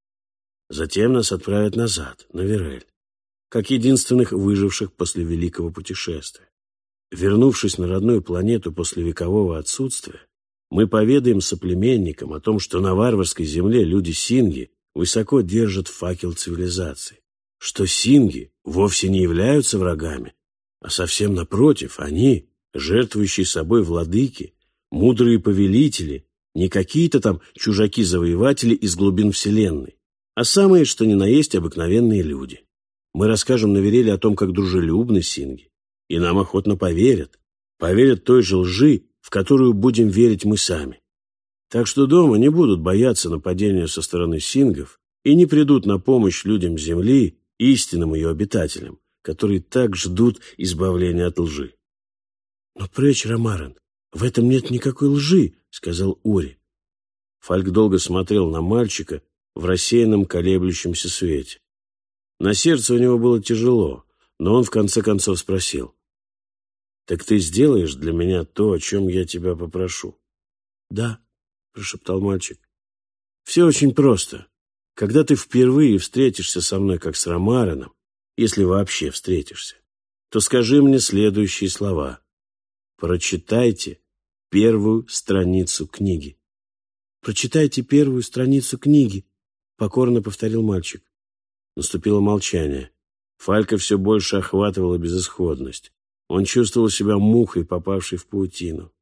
Затем нас отправят назад, на Вирель, как единственных выживших после великого путешествия. Вернувшись на родную планету после векового отсутствия, мы поведаем соплеменникам о том, что на варварской земле люди Синги высоко держат факел цивилизации, что Синги вовсе не являются врагами, а совсем напротив, они, жертвующие собой владыки, мудрые повелители, не какие-то там чужаки-завоеватели из глубин вселенной, а самые, что ни на есть, обыкновенные люди. Мы расскажем на Виреле о том, как дружелюбны Синги, и нам охотно поверят той же лжи, в которую будем верить мы сами. Так что дома не будут бояться нападения со стороны сингов и не придут на помощь людям Земли, истинным ее обитателям, которые так ждут избавления от лжи. «Но, Преч Ромарен, в этом нет никакой лжи», — сказал Ори. Фальк долго смотрел на мальчика в рассеянном колеблющемся свете. На сердце у него было тяжело, но он в конце концов спросил: «Так ты сделаешь для меня то, о чем я тебя попрошу?» «Да», — прошептал мальчик. «Все очень просто. Когда ты впервые встретишься со мной, как с Ромареном, если вообще встретишься, то скажи мне следующие слова. Прочитайте первую страницу книги». «Прочитайте первую страницу книги», — покорно повторил мальчик. Наступило молчание. Фалька все больше охватывала безысходность. Он чувствовал себя мухой, попавшей в паутину.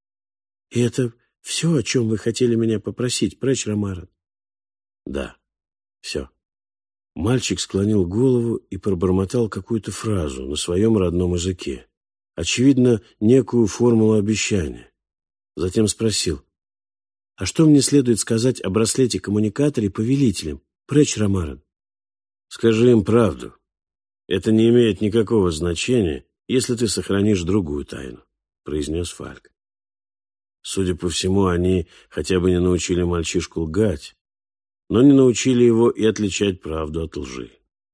«И это все, о чем вы хотели меня попросить, Преч Ромарен?» «Да, все». Мальчик склонил голову и пробормотал какую-то фразу на своем родном языке. Очевидно, некую формулу обещания. Затем спросил: «А что мне следует сказать о браслете-коммуникаторе повелителям, Преч Ромарен?» «Скажи им правду. Это не имеет никакого значения, если ты сохранишь другую тайну», — произнес Фальк. Судя по всему, они хотя бы не научили мальчишку лгать, но не научили его и отличать правду от лжи.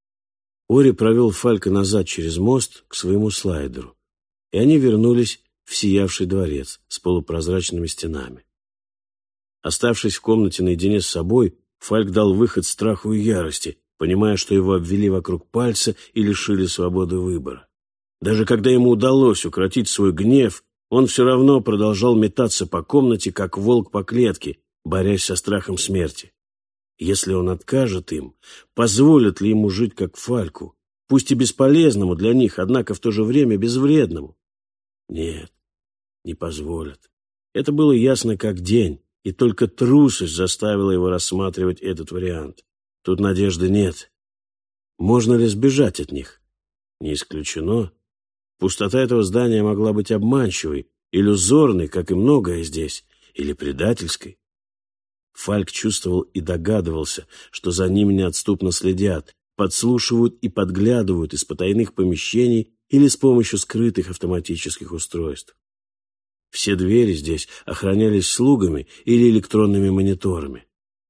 Ори провел Фалька назад через мост к своему слайдеру, и они вернулись в сиявший дворец с полупрозрачными стенами. Оставшись в комнате наедине с собой, Фальк дал выход страху и ярости, понимая, что его обвели вокруг пальца и лишили свободы выбора. Даже когда ему удалось укротить свой гнев, он все равно продолжал метаться по комнате, как волк по клетке, борясь со страхом смерти. Если он откажет им, позволят ли ему жить как Фальку, пусть и бесполезному для них, однако в то же время безвредному? Нет, не позволят. Это было ясно как день, и только трусость заставила его рассматривать этот вариант. Тут надежды нет. Можно ли сбежать от них? Не исключено. Пустота этого здания могла быть обманчивой, иллюзорной, как и многое здесь, или предательской. Фальк чувствовал и догадывался, что за ним неотступно следят, подслушивают и подглядывают из потайных помещений или с помощью скрытых автоматических устройств. Все двери здесь охранялись слугами или электронными мониторами.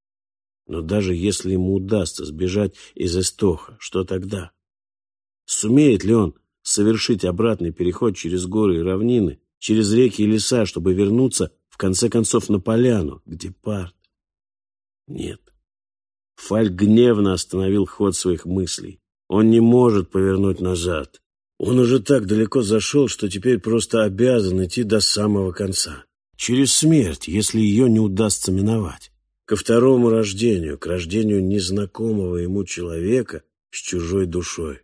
Но даже если ему удастся сбежать из Эстоха, что тогда? Сумеет ли он совершить обратный переход через горы и равнины, через реки и леса, чтобы вернуться, в конце концов, на поляну, где Парт? Нет. Фальк гневно остановил ход своих мыслей. Он не может повернуть назад. Он уже так далеко зашел, что теперь просто обязан идти до самого конца. через смерть, если ее не удастся миновать, ко второму рождению, к рождению незнакомого ему человека с чужой душой.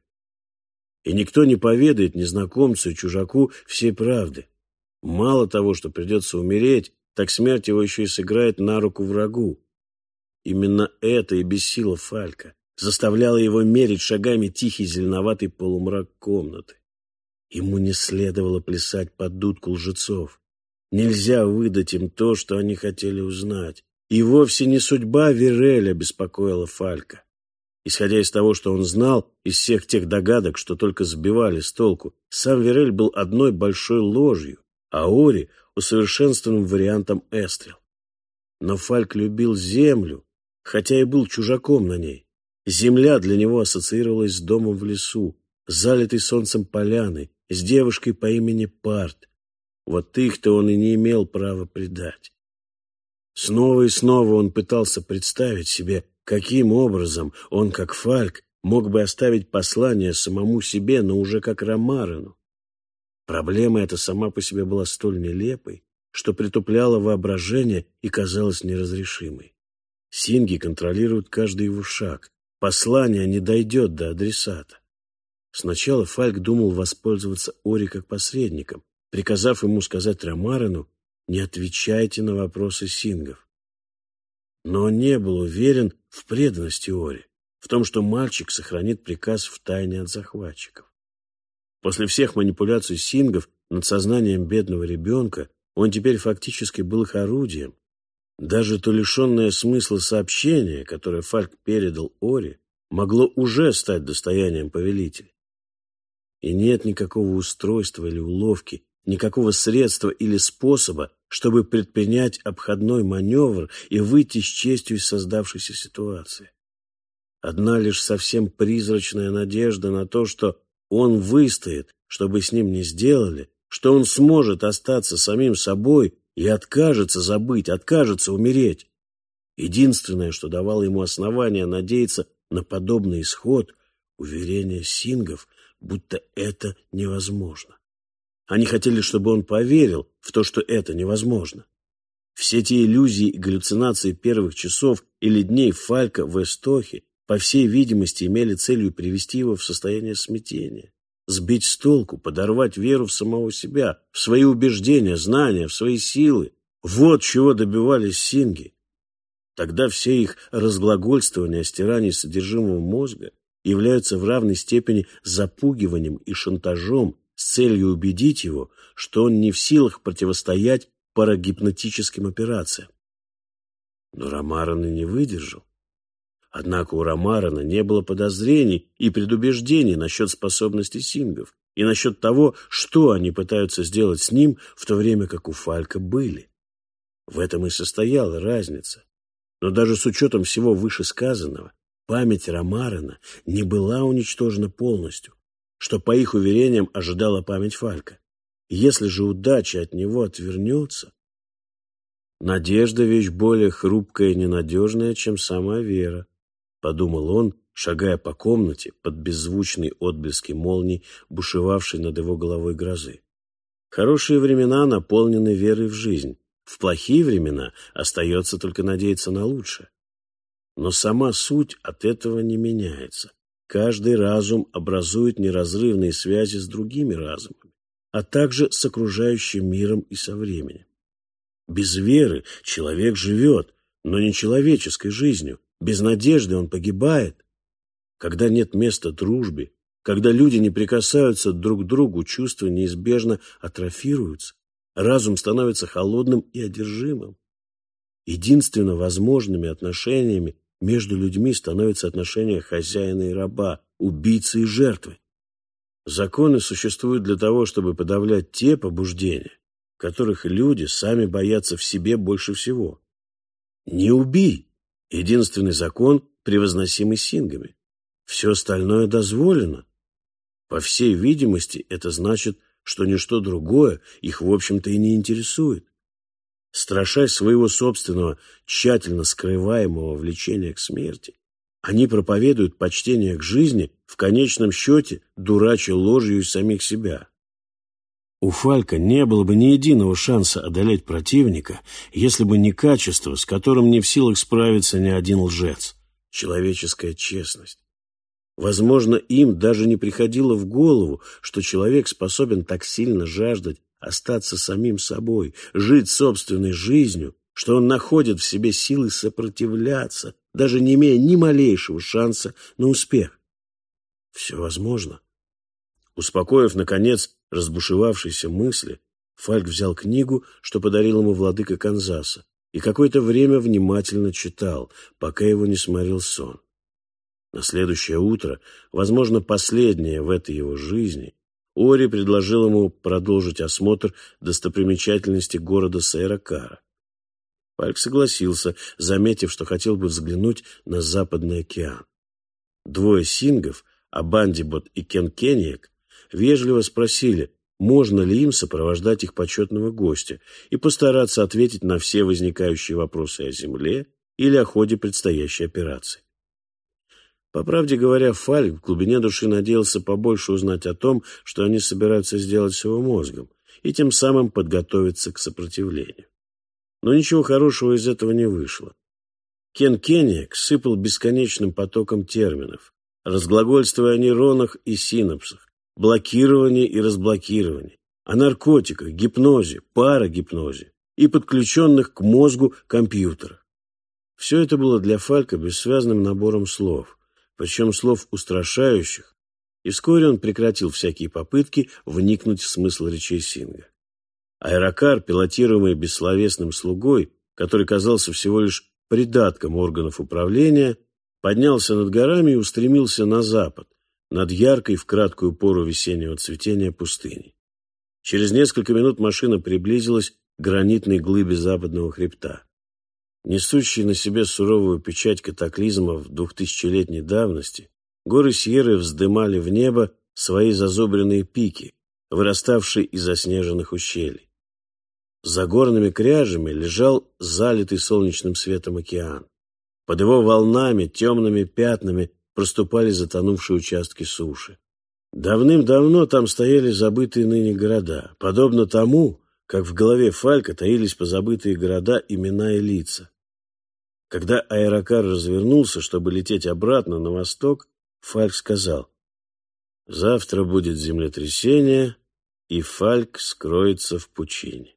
И никто не поведает незнакомцу и чужаку всей правды. Мало того, что придется умереть, так смерть его еще и сыграет на руку врагу. Именно это и бесило Фалька, заставляло его мерить шагами тихий зеленоватый полумрак комнаты. Ему не следовало плясать под дудку лжецов. Нельзя выдать им то, что они хотели узнать. И вовсе не судьба Виреля беспокоила Фалька. Исходя из того, что он знал, из всех тех догадок, что только сбивали с толку, сам Вирель был одной большой ложью, а Ори — усовершенствованным вариантом Эстрел. Но Фальк любил землю, хотя и был чужаком на ней. Земля для него ассоциировалась с домом в лесу, залитой солнцем поляной, с девушкой по имени Парт. Вот их-то он и не имел права предать. Снова и снова он пытался представить себе, каким образом он, как Фальк, мог бы оставить послание самому себе, но уже как Ромарену. Проблема эта сама по себе была столь нелепой, что притупляла воображение и казалась неразрешимой. Синги контролируют каждый его шаг. Послание не дойдет до адресата. Сначала Фальк думал воспользоваться Ори как посредником, приказав ему сказать Ромарену: «Не отвечайте на вопросы сингов». Но он не был уверен в преданности Ори, в том, что мальчик сохранит приказ в тайне от захватчиков. После всех манипуляций сингов над сознанием бедного ребенка он теперь фактически был их орудием. Даже то лишенное смысла сообщение, которое Фальк передал Ори, могло уже стать достоянием повелителя. И нет никакого устройства или уловки, никакого средства или способа, чтобы предпринять обходной маневр и выйти с честью из создавшейся ситуации. Одна лишь совсем призрачная надежда на то, что он выстоит, что бы с ним ни сделали, что он сможет остаться самим собой и откажется забыть, откажется умереть. Единственное, что давало ему основание надеяться на подобный исход — уверение сингов, будто это невозможно. Они хотели, чтобы он поверил в то, что это невозможно. Все те иллюзии и галлюцинации первых часов или дней Фалька в Эстохе, по всей видимости, имели целью привести его в состояние смятения, сбить с толку, подорвать веру в самого себя, в свои убеждения, знания, в свои силы. Вот чего добивались синги. Тогда все их разглагольствования о стирании содержимого мозга являются в равной степени запугиванием и шантажом с целью убедить его, что он не в силах противостоять парагипнотическим операциям. Но Ромарен и не выдержал. Однако у Ромарена не было подозрений и предубеждений насчет способностей сингов и насчет того, что они пытаются сделать с ним, в то время как у Фалька были. В этом и состояла разница. Но даже с учетом всего вышесказанного, память Ромарена не была уничтожена полностью, что, по их уверениям, ожидала память Фалька. Если же удача от него отвернется... Надежда — вещь более хрупкая и ненадежная, чем сама вера, — подумал он, шагая по комнате под беззвучные отблески молний, бушевавшей над его головой грозы. Хорошие времена наполнены верой в жизнь, в плохие времена остается только надеяться на лучшее. Но сама суть от этого не меняется. Каждый разум образует неразрывные связи с другими разумами, а также с окружающим миром и со временем. Без веры человек живет, но не человеческой жизнью. Без надежды он погибает. Когда нет места дружбе, когда люди не прикасаются друг к другу, чувства неизбежно атрофируются, разум становится холодным и одержимым. Единственно возможными отношениями между людьми становятся отношения хозяина и раба, убийцы и жертвы. Законы существуют для того, чтобы подавлять те побуждения, которых люди сами боятся в себе больше всего. Не убий — единственный закон, превозносимый сингами. Все остальное дозволено. По всей видимости, это значит, что ничто другое их, в общем-то, и не интересует. Страшась своего собственного, тщательно скрываемого влечения к смерти, они проповедуют почтение к жизни, в конечном счете дурача ложью из самих себя. У Фалька не было бы ни единого шанса одолеть противника, если бы не качество, с которым не в силах справиться ни один лжец — человеческая честность. Возможно, им даже не приходило в голову, что человек способен так сильно жаждать остаться самим собой, жить собственной жизнью, что он находит в себе силы сопротивляться, даже не имея ни малейшего шанса на успех. Все возможно. Успокоив, наконец, разбушевавшиеся мысли, Фальк взял книгу, что подарил ему владыка Канзаса, и какое-то время внимательно читал, пока его не сморил сон. На следующее утро, возможно, последнее в этой его жизни, Ори предложил ему продолжить осмотр достопримечательностей города Сайракара. Фальк согласился, заметив, что хотел бы взглянуть на Западный океан. Двое сингов, Абандибот и Кенкениек, вежливо спросили, можно ли им сопровождать их почетного гостя и постараться ответить на все возникающие вопросы о земле или о ходе предстоящей операции. По правде говоря, Фальк в глубине души надеялся побольше узнать о том, что они собираются сделать с его мозгом, и тем самым подготовиться к сопротивлению. Но ничего хорошего из этого не вышло. Кенкениек сыпал бесконечным потоком терминов, разглагольствуя о нейронах и синапсах, блокировании и разблокировании, о наркотиках, гипнозе, парагипнозе и подключенных к мозгу компьютерах. Все это было для Фалька бессвязным набором слов, причем слов устрашающих, и вскоре он прекратил всякие попытки вникнуть в смысл речей Синга. Аэрокар, пилотируемый бессловесным слугой, который казался всего лишь придатком органов управления, поднялся над горами и устремился на запад, над яркой в краткую пору весеннего цветения пустыней. Через несколько минут машина приблизилась к гранитной глыбе западного хребта. Несущие на себе суровую печать катаклизмов 2000-летней давности, горы Сьерры вздымали в небо свои зазубренные пики, выраставшие из заснеженных ущелий. За горными кряжами лежал залитый солнечным светом океан. Под его волнами, темными пятнами проступали затонувшие участки суши. Давным-давно там стояли забытые ныне города, подобно тому, как в голове Фалька таились позабытые города, имена и лица. Когда аэрокар развернулся, чтобы лететь обратно на восток, Фальк сказал: «Завтра будет землетрясение, и Фальк скроется в пучине».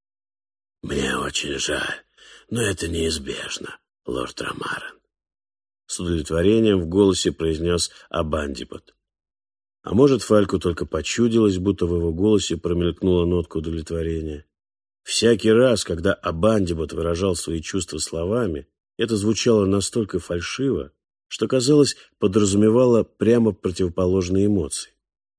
«Мне очень жаль, но это неизбежно, лорд Ромарен», — с удовлетворением в голосе произнес Абандибот. А может, Фальку только почудилось, будто в его голосе промелькнула нотка удовлетворения. Всякий раз, когда Абандибот выражал свои чувства словами, это звучало настолько фальшиво, что, казалось, подразумевало прямо противоположные эмоции.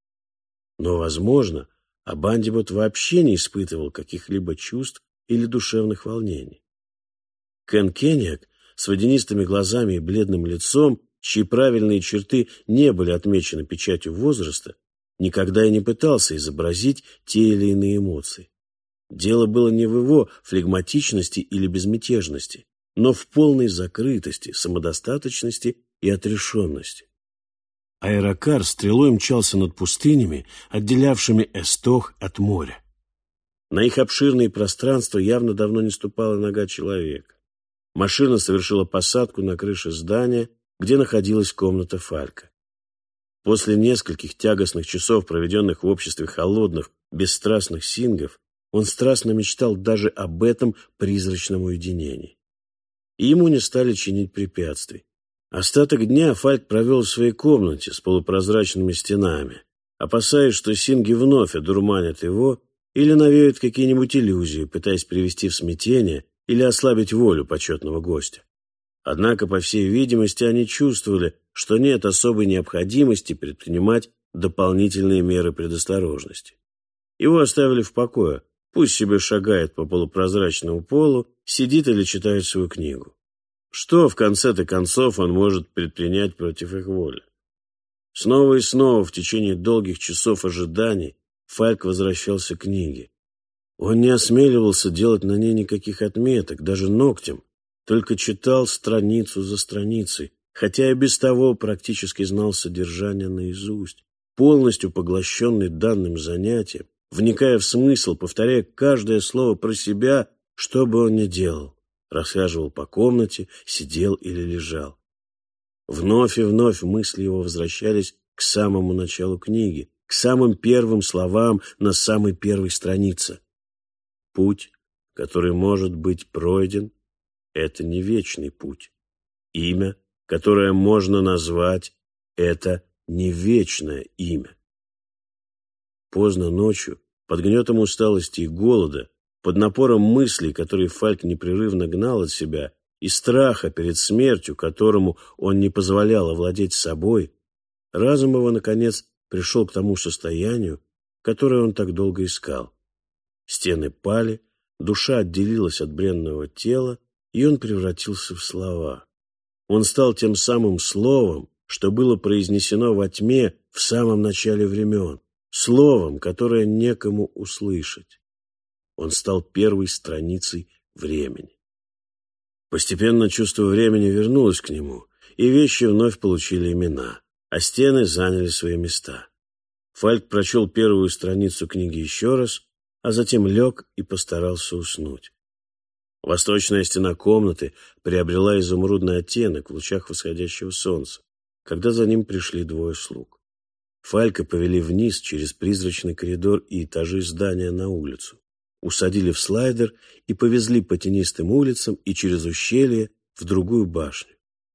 Но, возможно, Абандибот вообще не испытывал каких-либо чувств или душевных волнений. Кенкениек с водянистыми глазами и бледным лицом, чьи правильные черты не были отмечены печатью возраста, никогда и не пытался изобразить те или иные эмоции. Дело было не в его флегматичности или безмятежности, но в полной закрытости, самодостаточности и отрешенности. Аэрокар стрелой мчался над пустынями, отделявшими Эстох от моря. На их обширные пространства явно давно не ступала нога человека. Машина совершила посадку на крыше здания, где находилась комната Фалька. После нескольких тягостных часов, проведенных в обществе холодных, бесстрастных сингов, он страстно мечтал даже об этом призрачном уединении. И ему не стали чинить препятствий. Остаток дня Фальк провел в своей комнате с полупрозрачными стенами, опасаясь, что синги вновь одурманят его или навеют какие-нибудь иллюзии, пытаясь привести в смятение или ослабить волю почетного гостя. Однако, по всей видимости, они чувствовали, что нет особой необходимости предпринимать дополнительные меры предосторожности. Его оставили в покое, пусть себе шагает по полупрозрачному полу, сидит или читает свою книгу. Что, в конце-то концов, он может предпринять против их воли? Снова и снова, в течение долгих часов ожиданий, Фальк возвращался к книге. Он не осмеливался делать на ней никаких отметок, даже ногтем, только читал страницу за страницей, хотя и без того практически знал содержание наизусть, полностью поглощенный данным занятием, вникая в смысл, повторяя каждое слово про себя, что бы он ни делал. Расхаживал по комнате, сидел или лежал. Вновь и вновь мысли его возвращались к самому началу книги, к самым первым словам на самой первой странице. Путь, который может быть пройден, это не вечный путь. Имя, которое можно назвать, это не вечное имя. Поздно ночью, под гнетом усталости и голода, под напором мыслей, которые Фальк непрерывно гнал от себя, и страха перед смертью, которому он не позволял овладеть собой, разум его, наконец, пришел к тому состоянию, которое он так долго искал. Стены пали, душа отделилась от бренного тела, и он превратился в слова. Он стал тем самым словом, что было произнесено во тьме в самом начале времен, словом, которое некому услышать. Он стал первой страницей времени. Постепенно чувство времени вернулось к нему, и вещи вновь получили имена, а стены заняли свои места. Фальк прочел первую страницу книги еще раз, а затем лег и постарался уснуть. Восточная стена комнаты приобрела изумрудный оттенок в лучах восходящего солнца, когда за ним пришли двое слуг. Фалька повели вниз через призрачный коридор и этажи здания на улицу, усадили в слайдер и повезли по тенистым улицам и через ущелье в другую башню.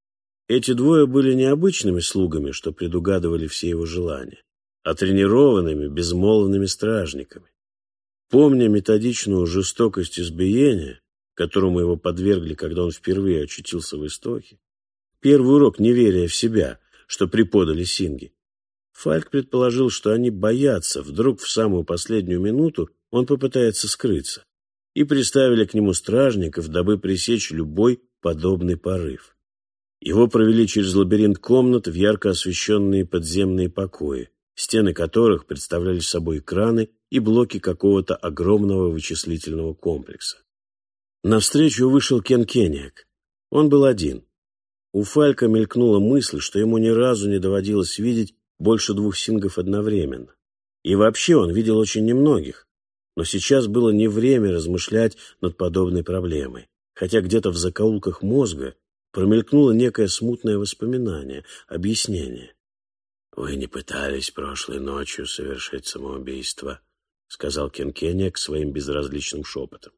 Эти двое были не обычными слугами, что предугадывали все его желания, а тренированными, безмолвными стражниками. Помня методичную жестокость избиения, которому его подвергли, когда он впервые очутился в Истоке, первый урок неверия в себя, что преподали синги, Фальк предположил, что они боятся, вдруг в самую последнюю минуту он попытается скрыться, и приставили к нему стражников, дабы пресечь любой подобный порыв. Его провели через лабиринт комнат в ярко освещенные подземные покои, стены которых представляли собой экраны и блоки какого-то огромного вычислительного комплекса. Навстречу вышел Кен Кениак. Он был один. У Фалька мелькнула мысль, что ему ни разу не доводилось видеть больше двух сингов одновременно. И вообще он видел очень немногих. Но сейчас было не время размышлять над подобной проблемой, хотя где-то в закоулках мозга промелькнуло некое смутное воспоминание, объяснение. «Вы не пытались прошлой ночью совершить самоубийство», — сказал Кен Кениак своим безразличным шепотом.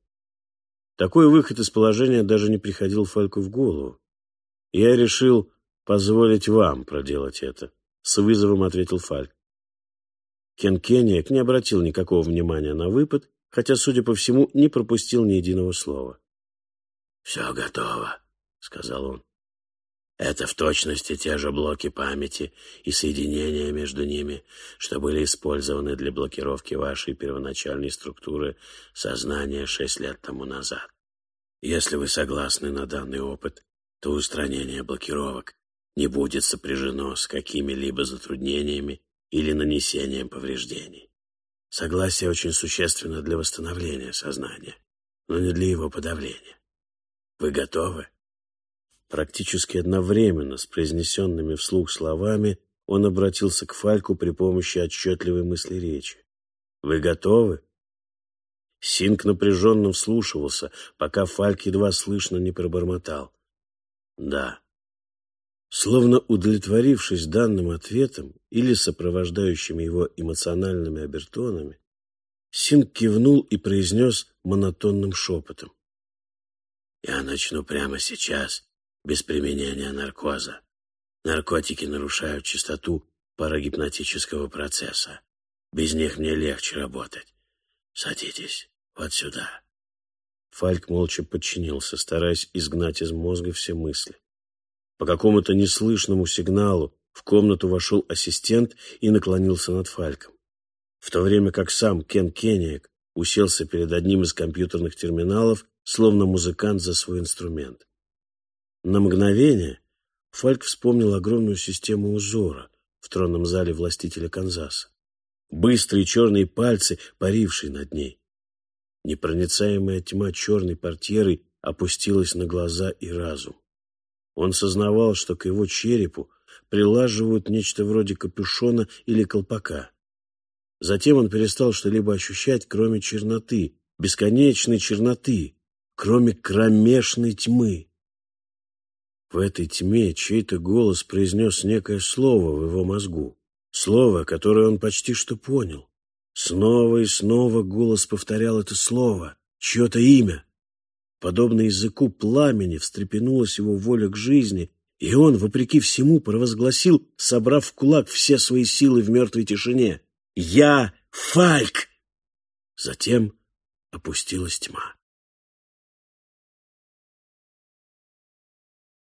Такой выход из положения даже не приходил Фальку в голову. «Я решил позволить вам проделать это», — с вызовом ответил Фальк. Кен Кениак не обратил никакого внимания на выпад, хотя, судя по всему, не пропустил ни единого слова. «Все готово», — сказал он. «Это в точности те же блоки памяти и соединения между ними, что были использованы для блокировки вашей первоначальной структуры сознания 6 лет тому назад. Если вы согласны на данный опыт, то устранение блокировок не будет сопряжено с какими-либо затруднениями или нанесением повреждений. Согласие очень существенно для восстановления сознания, но не для его подавления. Вы готовы?» Практически одновременно с произнесенными вслух словами он обратился к Фальку при помощи отчетливой мысли речи. «Вы готовы?» Синг напряженно вслушивался, пока Фальк едва слышно не пробормотал. «Да». Словно удовлетворившись данным ответом или сопровождающими его эмоциональными обертонами, Синг кивнул и произнес монотонным шепотом. «Я начну прямо сейчас, без применения наркоза. Наркотики нарушают частоту парагипнотического процесса. Без них мне легче работать. Садитесь вот сюда». Фальк молча подчинился, стараясь изгнать из мозга все мысли. По какому-то неслышному сигналу в комнату вошел ассистент и наклонился над Фальком, в то время как сам Кен Кениак уселся перед одним из компьютерных терминалов, словно музыкант за свой инструмент. На мгновение Фальк вспомнил огромную систему узора в тронном зале властителя Канзаса, быстрые черные пальцы, парившие над ней. Непроницаемая тьма черной портьеры опустилась на глаза и разум. Он сознавал, что к его черепу прилаживают нечто вроде капюшона или колпака. Затем он перестал что-либо ощущать, кроме черноты, бесконечной черноты, кроме кромешной тьмы. В этой тьме чей-то голос произнес некое слово в его мозгу, слово, которое он почти что понял. Снова и снова голос повторял это слово, чье-то имя. Подобно языку пламени встрепенулась его воля к жизни, и он, вопреки всему, провозгласил, собрав в кулак все свои силы в мертвой тишине: «Я Фальк!» Затем опустилась тьма.